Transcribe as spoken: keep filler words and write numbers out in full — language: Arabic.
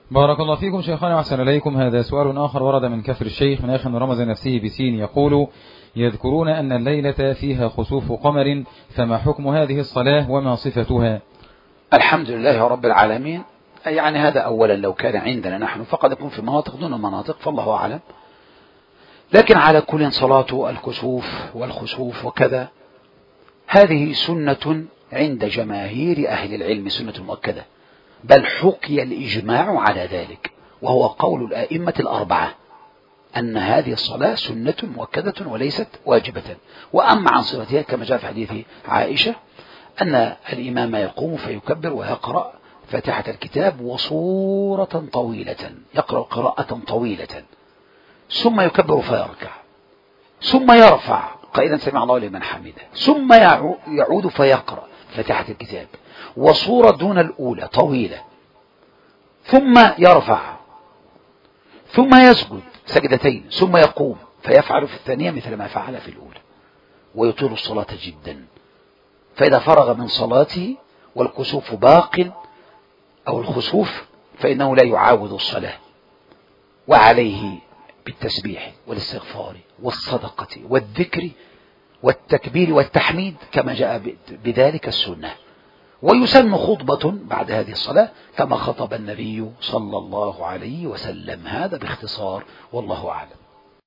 بارك الله فيكم شيخنا وأحسن إليكم. هذا سؤال آخر ورد من كفر الشيخ من أخ رمز نفسه بسين، يقول: يذكرون أن الليلة فيها خسوف قمر، فما حكم هذه الصلاة وما صفتها؟ الحمد لله رب العالمين. يعني هذا أولا لو كان عندنا نحن فقد يكون في مناطق دون مناطق، فالله أعلم. لكن على كل صلاة الكسوف والخسوف وكذا هذه سنة عند جماهير أهل العلم، سنة مؤكدة، بل حكي الإجماع على ذلك، وهو قول الآئمة الأربعة أن هذه الصلاة سنة مؤكدة وليست واجبة. وأما عن صفتها كما جاء في حديث عائشة أن الإمام يقوم فيكبر ويقرأ فاتحة الكتاب وصورة طويلة، يقرأ قراءة طويلة، ثم يكبر فيركع، ثم يرفع قائلا سمع الله لمن حمده، ثم يعود فيقرأ فاتحة الكتاب وصورة دون الأولى طويلة، ثم يرفع، ثم يسجد سجدتين، ثم يقوم فيفعل في الثانية مثل ما فعل في الأولى، ويطيل الصلاة جدا. فإذا فرغ من صلاته والكسوف باق أو الخسوف فإنه لا يعاود الصلاة، وعليه بالتسبيح والاستغفار والصدقة والذكر والتكبير والتحميد كما جاء بذلك السنة. ويسن خطبة بعد هذه الصلاة كما خطب النبي صلى الله عليه وسلم. هذا باختصار، والله أعلم.